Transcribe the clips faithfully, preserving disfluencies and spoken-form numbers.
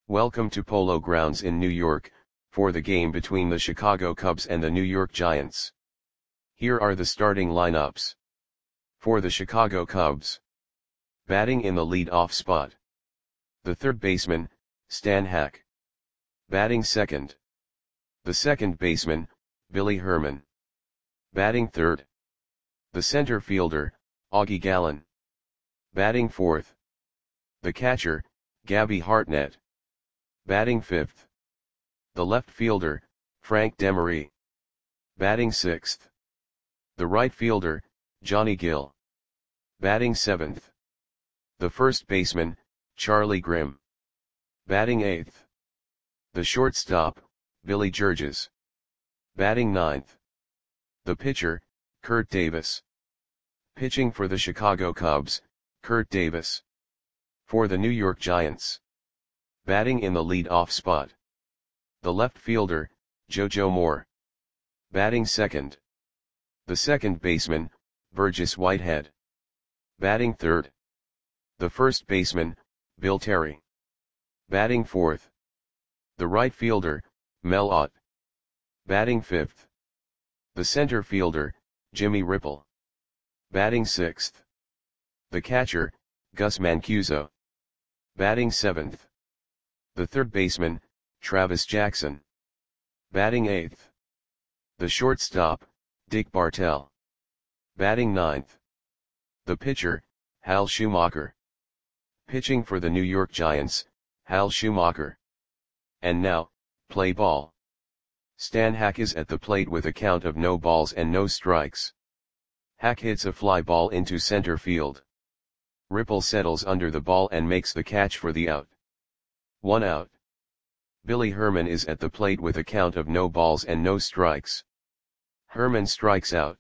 Welcome to Polo Grounds in New York, for the game between the Chicago Cubs and the New York Giants. Here are the starting lineups. For the Chicago Cubs. Batting in the lead-off spot. The third baseman, Stan Hack. Batting second. The second baseman, Billy Herman. Batting third. The center fielder, Augie Gallen. Batting fourth. The catcher, Gabby Hartnett. Batting fifth. The left fielder, Frank Demery. Batting sixth. The right fielder, Johnny Gill. Batting seventh. The first baseman, Charlie Grimm. Batting eighth. The shortstop, Billy Georges. Batting ninth. The pitcher, Kurt Davis. Pitching for the Chicago Cubs, Kurt Davis. For the New York Giants. Batting in the lead-off spot. The left fielder, JoJo Moore. Batting second. The second baseman, Burgess Whitehead. Batting third. The first baseman, Bill Terry. Batting fourth. The right fielder, Mel Ott. Batting fifth. The center fielder, Jimmy Ripple. Batting sixth. The catcher, Gus Mancuso. Batting seventh. The third baseman, Travis Jackson. Batting eighth. The shortstop, Dick Bartell. Batting ninth. The pitcher, Hal Schumacher. Pitching for the New York Giants, Hal Schumacher. And now, play ball. Stan Hack is at the plate with a count of no balls and no strikes. Hack hits a fly ball into center field. Ripple settles under the ball and makes the catch for the out. One out. Billy Herman is at the plate with a count of no balls and no strikes. Herman strikes out.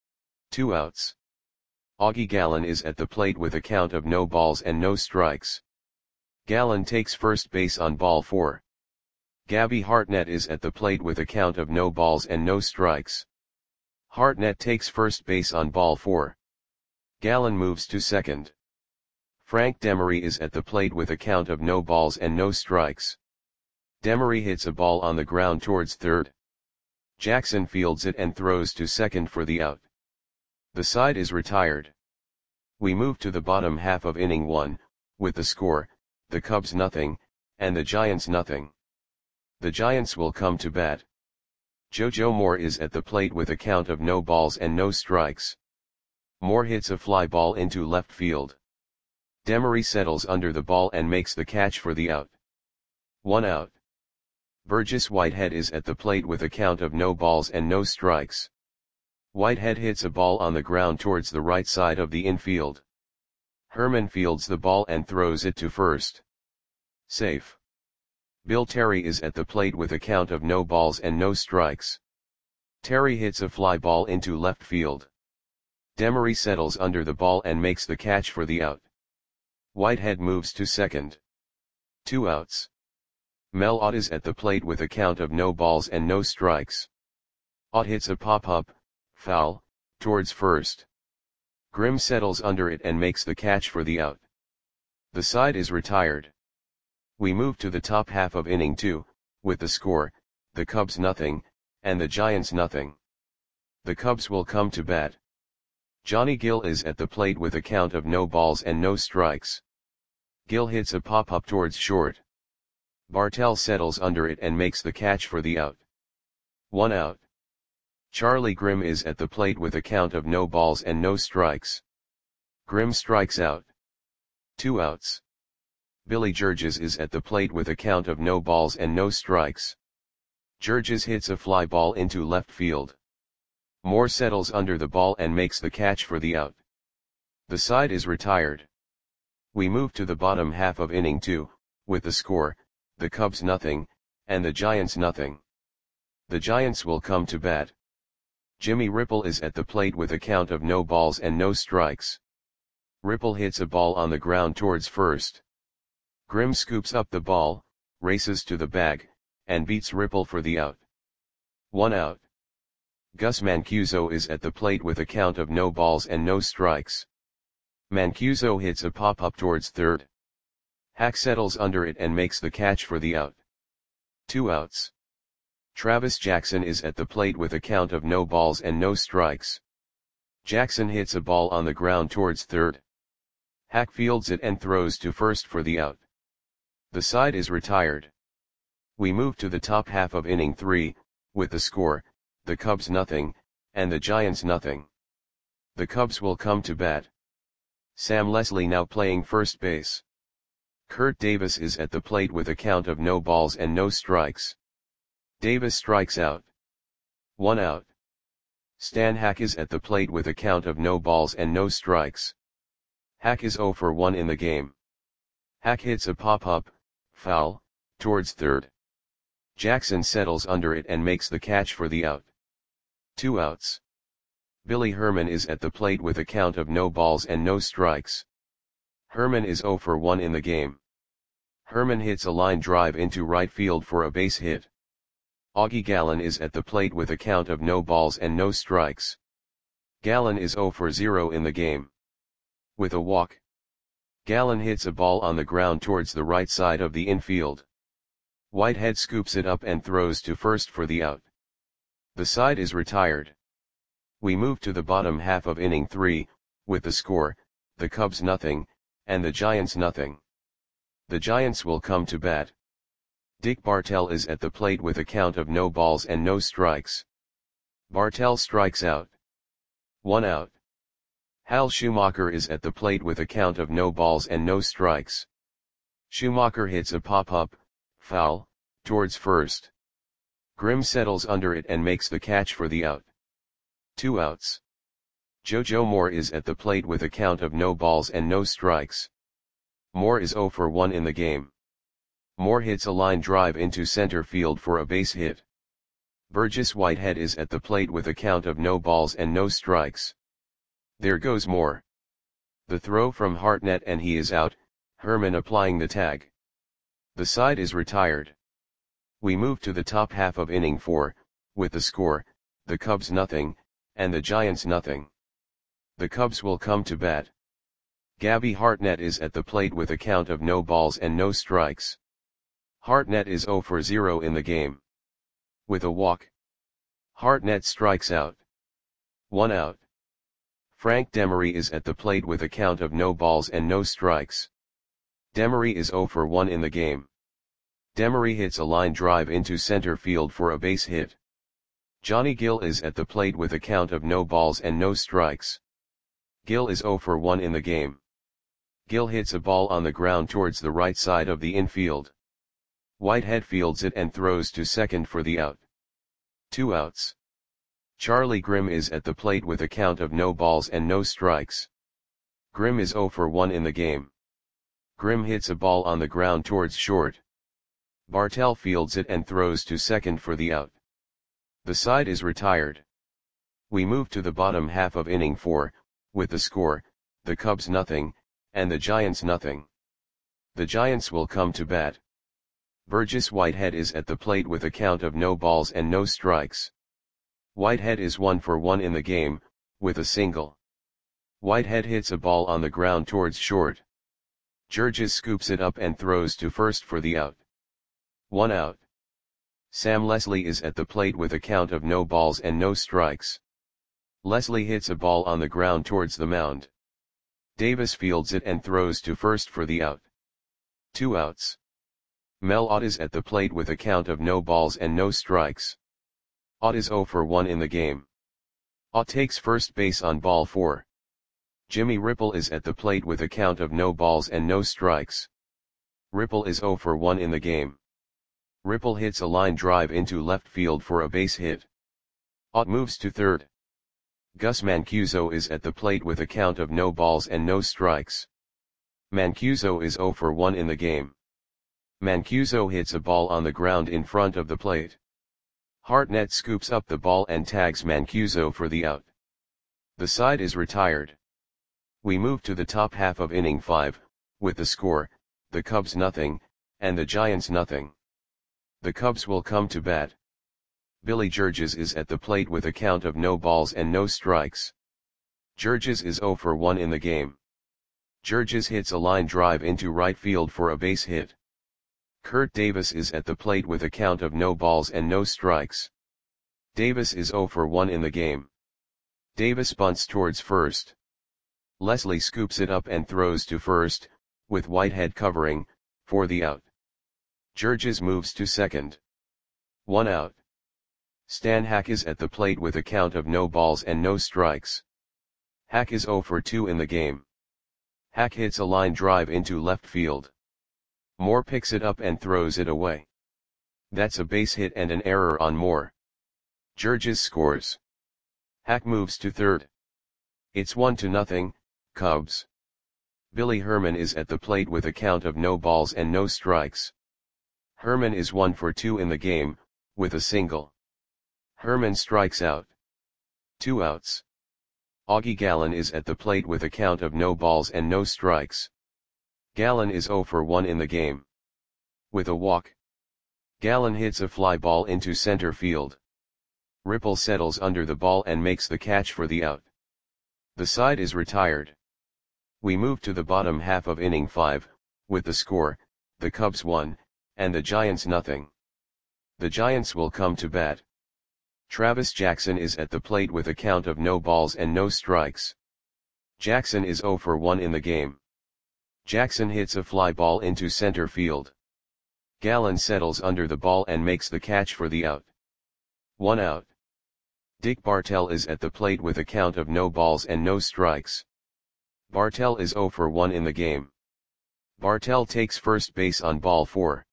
Two outs. Augie Gallen is at the plate with a count of no balls and no strikes. Gallen takes first base on ball four. Gabby Hartnett is at the plate with a count of no balls and no strikes. Hartnett takes first base on ball four. Gallen moves to second. Frank Demery is at the plate with a count of no balls and no strikes. Demery hits a ball on the ground towards third. Jackson fields it and throws to second for the out. The side is retired. We move to the bottom half of inning one, with the score, the Cubs nothing, and the Giants nothing. The Giants will come to bat. JoJo Moore is at the plate with a count of no balls and no strikes. Moore hits a fly ball into left field. Demery settles under the ball and makes the catch for the out. One out. Burgess Whitehead is at the plate with a count of no balls and no strikes. Whitehead hits a ball on the ground towards the right side of the infield. Herman fields the ball and throws it to first. Safe. Bill Terry is at the plate with a count of no balls and no strikes. Terry hits a fly ball into left field. Demery settles under the ball and makes the catch for the out. Whitehead moves to second. Two outs. Mel Ott is at the plate with a count of no balls and no strikes. Ott hits a pop-up, foul, towards first. Grimm settles under it and makes the catch for the out. The side is retired. We move to the top half of inning two, with the score, the Cubs nothing, and the Giants nothing. The Cubs will come to bat. Johnny Gill is at the plate with a count of no balls and no strikes. Gill hits a pop-up towards short. Bartell settles under it and makes the catch for the out. One out. Charlie Grimm is at the plate with a count of no balls and no strikes. Grimm strikes out. Two outs. Billy Georges is at the plate with a count of no balls and no strikes. Georges hits a fly ball into left field. Moore settles under the ball and makes the catch for the out. The side is retired. We move to the bottom half of inning two, with the score, the Cubs nothing, and the Giants nothing. The Giants will come to bat. Jimmy Ripple is at the plate with a count of no balls and no strikes. Ripple hits a ball on the ground towards first. Grimm scoops up the ball, races to the bag, and beats Ripple for the out. One out. Gus Mancuso is at the plate with a count of no balls and no strikes. Mancuso hits a pop-up towards third. Hack settles under it and makes the catch for the out. Two outs. Travis Jackson is at the plate with a count of no balls and no strikes. Jackson hits a ball on the ground towards third. Hack fields it and throws to first for the out. The side is retired. We move to the top half of inning three, with the score, the Cubs nothing, and the Giants nothing. The Cubs will come to bat. Sam Leslie now playing first base. Kurt Davis is at the plate with a count of no balls and no strikes. Davis strikes out. One out. Stan Hack is at the plate with a count of no balls and no strikes. Hack is oh for one in the game. Hack hits a pop-up, foul, towards third. Jackson settles under it and makes the catch for the out. Two outs. Billy Herman is at the plate with a count of no balls and no strikes. Herman is oh for one in the game. Herman hits a line drive into right field for a base hit. Augie Gallen is at the plate with a count of no balls and no strikes. Gallen is oh for zero in the game. With a walk. Gallen hits a ball on the ground towards the right side of the infield. Whitehead scoops it up and throws to first for the out. The side is retired. We move to the bottom half of inning three, with the score, the Cubs nothing, and the Giants nothing. The Giants will come to bat. Dick Bartell is at the plate with a count of no balls and no strikes. Bartell strikes out. One out. Hal Schumacher is at the plate with a count of no balls and no strikes. Schumacher hits a pop-up, foul, towards first. Grimm settles under it and makes the catch for the out. Two outs. JoJo Moore is at the plate with a count of no balls and no strikes. Moore is oh for one in the game. Moore hits a line drive into center field for a base hit. Burgess Whitehead is at the plate with a count of no balls and no strikes. There goes Moore. The throw from Hartnett and he is out, Herman applying the tag. The side is retired. We move to the top half of inning four, with the score, the Cubs nothing, and the Giants nothing. The Cubs will come to bat. Gabby Hartnett is at the plate with a count of no balls and no strikes. Hartnett is oh for zero in the game. With a walk. Hartnett strikes out. One out. Frank Demery is at the plate with a count of no balls and no strikes. Demery is oh for one in the game. Demery hits a line drive into center field for a base hit. Johnny Gill is at the plate with a count of no balls and no strikes. Gill is oh for one in the game. Gill hits a ball on the ground towards the right side of the infield. Whitehead fields it and throws to second for the out. Two outs. Charlie Grimm is at the plate with a count of no balls and no strikes. Grimm is oh for one in the game. Grimm hits a ball on the ground towards short. Bartell fields it and throws to second for the out. The side is retired. We move to the bottom half of inning four, with the score, the Cubs nothing, and the Giants nothing. The Giants will come to bat. Burgess Whitehead is at the plate with a count of no balls and no strikes. Whitehead is one for one in the game, with a single. Whitehead hits a ball on the ground towards short. Georges scoops it up and throws to first for the out. One out. Sam Leslie is at the plate with a count of no balls and no strikes. Leslie hits a ball on the ground towards the mound. Davis fields it and throws to first for the out. Two outs. Mel Ott is at the plate with a count of no balls and no strikes. Ott is oh for one in the game. Ott takes first base on ball four. Jimmy Ripple is at the plate with a count of no balls and no strikes. Ripple is oh for one in the game. Ripple hits a line drive into left field for a base hit. Ott moves to third. Gus Mancuso is at the plate with a count of no balls and no strikes. Mancuso is oh for one in the game. Mancuso hits a ball on the ground in front of the plate. Hartnett scoops up the ball and tags Mancuso for the out. The side is retired. We move to the top half of inning five, with the score, the Cubs nothing, and the Giants nothing. The Cubs will come to bat. Billy Georges is at the plate with a count of no balls and no strikes. Georges is oh for one in the game. Georges hits a line drive into right field for a base hit. Kurt Davis is at the plate with a count of no balls and no strikes. Davis is zero for one in the game. Davis bunts towards first. Leslie scoops it up and throws to first, with Whitehead covering, for the out. Georges moves to second. One out. Stan Hack is at the plate with a count of no balls and no strikes. Hack is zero for two in the game. Hack hits a line drive into left field. Moore picks it up and throws it away. That's a base hit and an error on Moore. Georges scores. Hack moves to third. It's one to nothing, Cubs. Billy Herman is at the plate with a count of no balls and no strikes. Herman is one for two in the game, with a single. Herman strikes out. Two outs. Augie Gallen is at the plate with a count of no balls and no strikes. Gallen is zero for one in the game. With a walk. Gallen hits a fly ball into center field. Ripple settles under the ball and makes the catch for the out. The side is retired. We move to the bottom half of inning five, with the score, the Cubs one, and the Giants nothing. The Giants will come to bat. Travis Jackson is at the plate with a count of no balls and no strikes. Jackson is zero for one in the game. Jackson hits a fly ball into center field. Gallen settles under the ball and makes the catch for the out. One out. Dick Bartell is at the plate with a count of no balls and no strikes. Bartell is zero for one in the game. Bartell takes first base on ball four.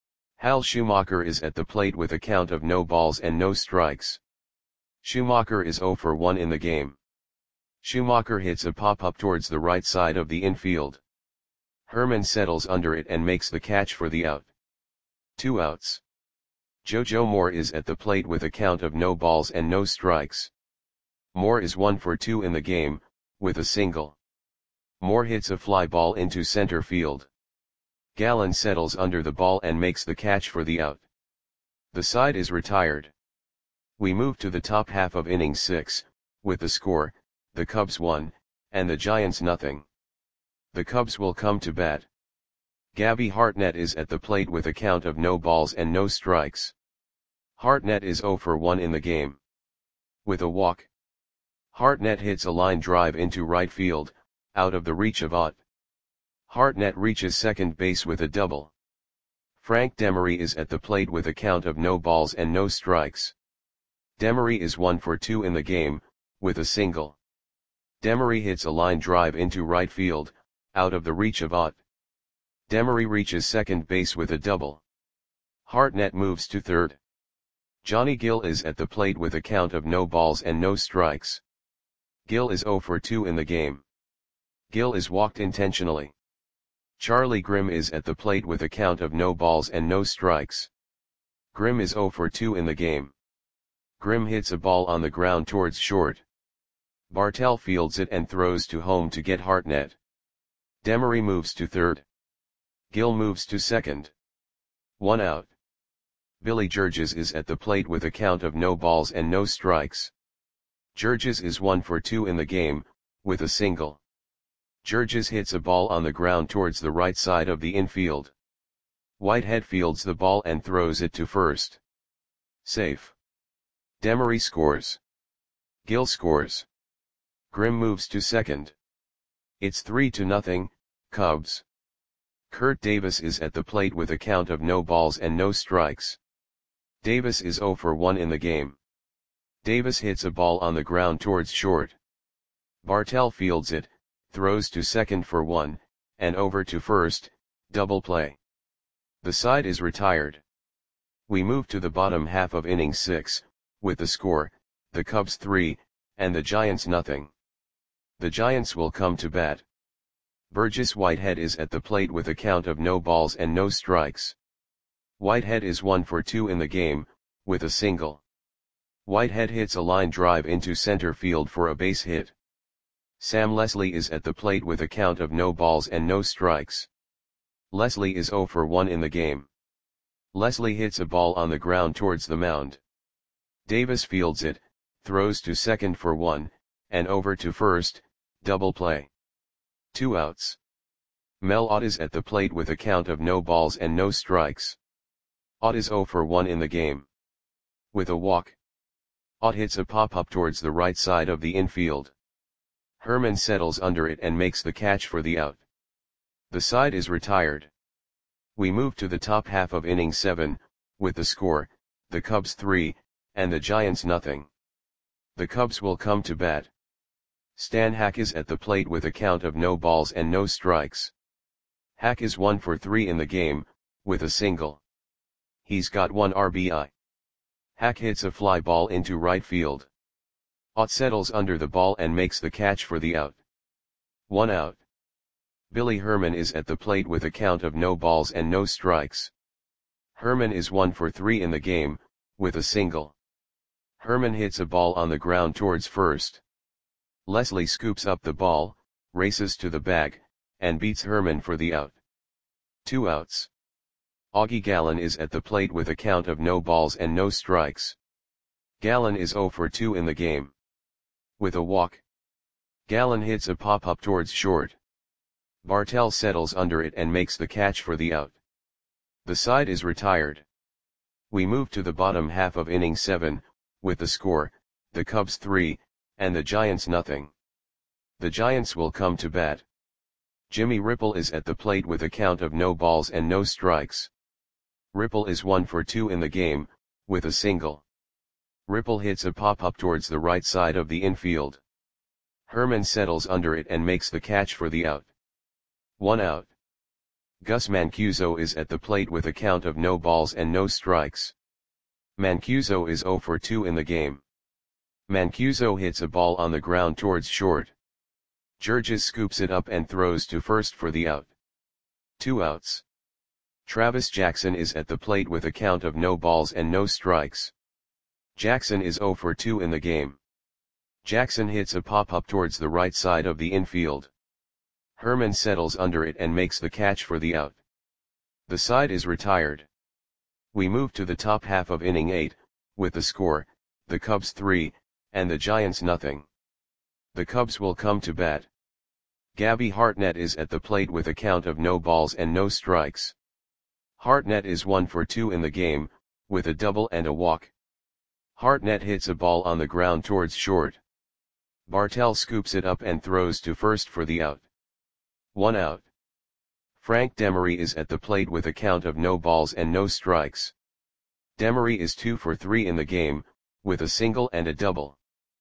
Hal Schumacher is at the plate with a count of no balls and no strikes. Schumacher is zero for one in the game. Schumacher hits a pop-up towards the right side of the infield. Herman settles under it and makes the catch for the out. Two outs. JoJo Moore is at the plate with a count of no balls and no strikes. Moore is one for two in the game, with a single. Moore hits a fly ball into center field. Gallen settles under the ball and makes the catch for the out. The side is retired. We move to the top half of inning six, with the score, the Cubs one, and the Giants nothing. The Cubs will come to bat. Gabby Hartnett is at the plate with a count of no balls and no strikes. Hartnett is zero for one in the game. With a walk. Hartnett hits a line drive into right field, out of the reach of Ott. Hartnett reaches second base with a double. Frank Demery is at the plate with a count of no balls and no strikes. Demery is one for two in the game, with a single. Demery hits a line drive into right field, out of the reach of Ott. Demery reaches second base with a double. Hartnett moves to third. Johnny Gill is at the plate with a count of no balls and no strikes. Gill is zero for two in the game. Gill is walked intentionally. Charlie Grimm is at the plate with a count of no balls and no strikes. Grimm is zero for two in the game. Grimm hits a ball on the ground towards short. Bartell fields it and throws to home to get Hartnett. Demery moves to third. Gill moves to second. One out. Billy Georges is at the plate with a count of no balls and no strikes. Georges is one for two in the game, with a single. Georges hits a ball on the ground towards the right side of the infield. Whitehead fields the ball and throws it to first. Safe. Demery scores. Gill scores. Grimm moves to second. It's three to nothing, Cubs. Kurt Davis is at the plate with a count of no balls and no strikes. Davis is zero for one in the game. Davis hits a ball on the ground towards short. Bartell fields it, throws to second for one, and over to first, double play. The side is retired. We move to the bottom half of inning six, with the score, the Cubs three, and the Giants nothing. The Giants will come to bat. Burgess Whitehead is at the plate with a count of no balls and no strikes. Whitehead is one for two in the game, with a single. Whitehead hits a line drive into center field for a base hit. Sam Leslie is at the plate with a count of no balls and no strikes. Leslie is zero for one in the game. Leslie hits a ball on the ground towards the mound. Davis fields it, throws to second for one, and over to first, double play. Two outs. Mel Ott is at the plate with a count of no balls and no strikes. Ott is zero for one in the game. With a walk, Ott hits a pop-up towards the right side of the infield. Herman settles under it and makes the catch for the out. The side is retired. We move to the top half of inning seven, with the score, the Cubs three, and the Giants nothing. The Cubs will come to bat. Stan Hack is at the plate with a count of no balls and no strikes. Hack is one for three in the game, with a single. He's got one R B I. Hack hits a fly ball into right field. Ott settles under the ball and makes the catch for the out. One out. Billy Herman is at the plate with a count of no balls and no strikes. Herman is one for three in the game, with a single. Herman hits a ball on the ground towards first. Leslie scoops up the ball, races to the bag, and beats Herman for the out. Two outs. Augie Gallen is at the plate with a count of no balls and no strikes. Gallen is zero for two in the game. With a walk, Gallen hits a pop-up towards short. Bartell settles under it and makes the catch for the out. The side is retired. We move to the bottom half of inning seven, with the score, the Cubs three, and the Giants nothing. The Giants will come to bat. Jimmy Ripple is at the plate with a count of no balls and no strikes. Ripple is one for two in the game, with a single. Ripple hits a pop-up towards the right side of the infield. Herman settles under it and makes the catch for the out. One out. Gus Mancuso is at the plate with a count of no balls and no strikes. Mancuso is zero for two in the game. Mancuso hits a ball on the ground towards short. Georges scoops it up and throws to first for the out. Two outs. Travis Jackson is at the plate with a count of no balls and no strikes. Jackson is zero for two in the game. Jackson hits a pop-up towards the right side of the infield. Herman settles under it and makes the catch for the out. The side is retired. We move to the top half of inning eight, with the score, the Cubs three, and the Giants nothing. The Cubs will come to bat. Gabby Hartnett is at the plate with a count of no balls and no strikes. Hartnett is one for two in the game, with a double and a walk. Hartnett hits a ball on the ground towards short. Bartell scoops it up and throws to first for the out. One out. Frank Demery is at the plate with a count of no balls and no strikes. Demery is two for three in the game, with a single and a double.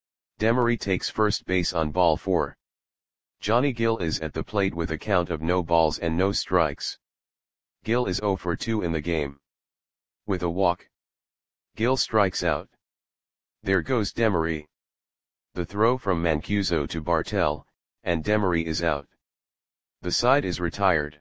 Demery takes first base on ball four. Johnny Gill is at the plate with a count of no balls and no strikes. Gill is zero for two in the game. With a walk, Gill strikes out. There goes Demery. The throw from Mancuso to Bartell, and Demery is out. The side is retired.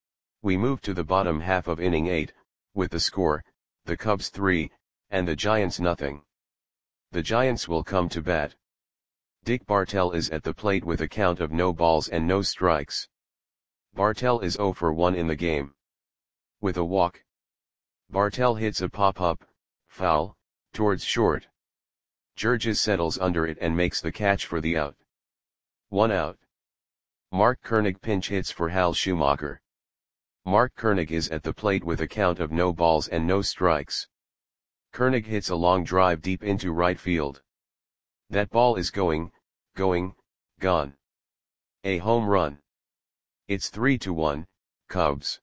We move to the bottom half of inning eight, with the score, the Cubs three, and the Giants nothing. The Giants will come to bat. Dick Bartell is at the plate with a count of no balls and no strikes. Bartell is zero for one in the game. With a walk, Bartell hits a pop-up, foul, towards short. Georges settles under it and makes the catch for the out. One out. Mark Koenig pinch hits for Hal Schumacher. Mark Koenig is at the plate with a count of no balls and no strikes. Koenig hits a long drive deep into right field. That ball is going, going, gone. A home run. It's three to one, Cubs.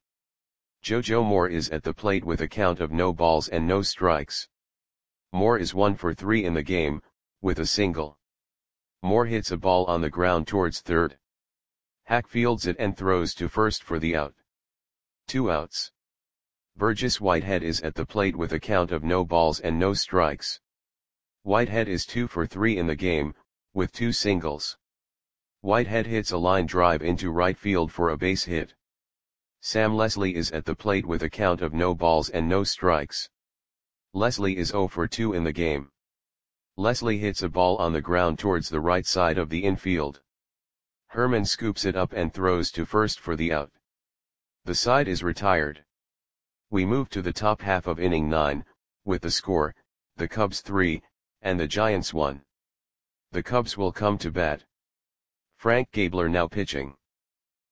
JoJo Moore is at the plate with a count of no balls and no strikes. Moore is one for three in the game, with a single. Moore hits a ball on the ground towards third. Hack fields it and throws to first for the out. Two outs. Burgess Whitehead is at the plate with a count of no balls and no strikes. Whitehead is two for three in the game, with two singles. Whitehead hits a line drive into right field for a base hit. Sam Leslie is at the plate with a count of no balls and no strikes. Leslie is zero for two in the game. Leslie hits a ball on the ground towards the right side of the infield. Herman scoops it up and throws to first for the out. The side is retired. We move to the top half of inning nine, with the score, the Cubs three, and the Giants one. The Cubs will come to bat. Frank Gabler now pitching.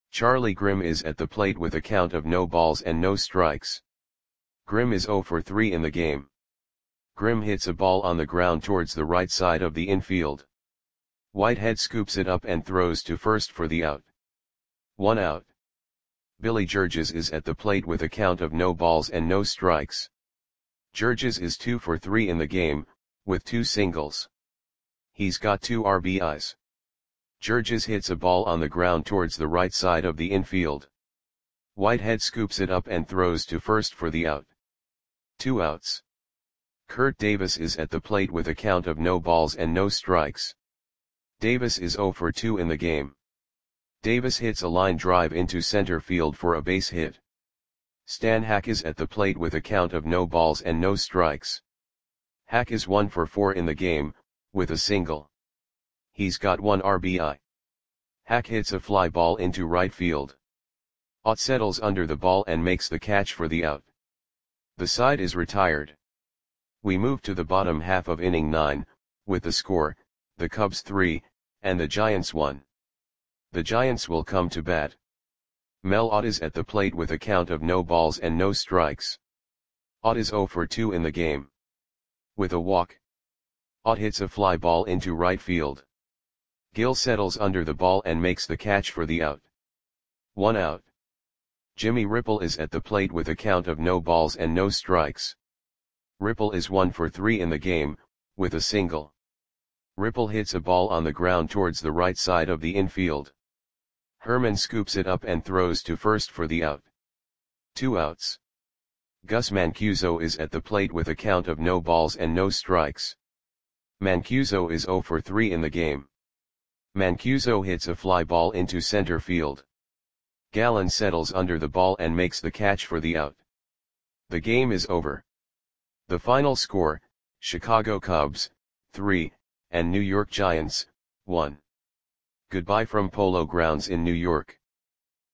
Charlie Grimm is at the plate with a count of no balls and no strikes. Grimm is zero for three in the game. Grimm hits a ball on the ground towards the right side of the infield. Whitehead scoops it up and throws to first for the out. One out. Billy Georges is at the plate with a count of no balls and no strikes. Georges is two for three in the game, with two singles. He's got two R B Is. Georges hits a ball on the ground towards the right side of the infield. Whitehead scoops it up and throws to first for the out. Two outs. Kurt Davis is at the plate with a count of no balls and no strikes. Davis is zero for two in the game. Davis hits a line drive into center field for a base hit. Stan Hack is at the plate with a count of no balls and no strikes. Hack is one for four in the game, with a single. He's got one R B I. Hack hits a fly ball into right field. Ott settles under the ball and makes the catch for the out. The side is retired. We move to the bottom half of inning nine, with the score, the Cubs three, and the Giants one. The Giants will come to bat. Mel Ott is at the plate with a count of no balls and no strikes. Ott is zero for two in the game. With a walk, Ott hits a fly ball into right field. Gill settles under the ball and makes the catch for the out. One out. Jimmy Ripple is at the plate with a count of no balls and no strikes. Ripple is one for three in the game, with a single. Ripple hits a ball on the ground towards the right side of the infield. Herman scoops it up and throws to first for the out. Two outs. Gus Mancuso is at the plate with a count of no balls and no strikes. Mancuso is zero for three in the game. Mancuso hits a fly ball into center field. Gallen settles under the ball and makes the catch for the out. The game is over. The final score, Chicago Cubs, three, and New York Giants, one. Goodbye from Polo Grounds in New York.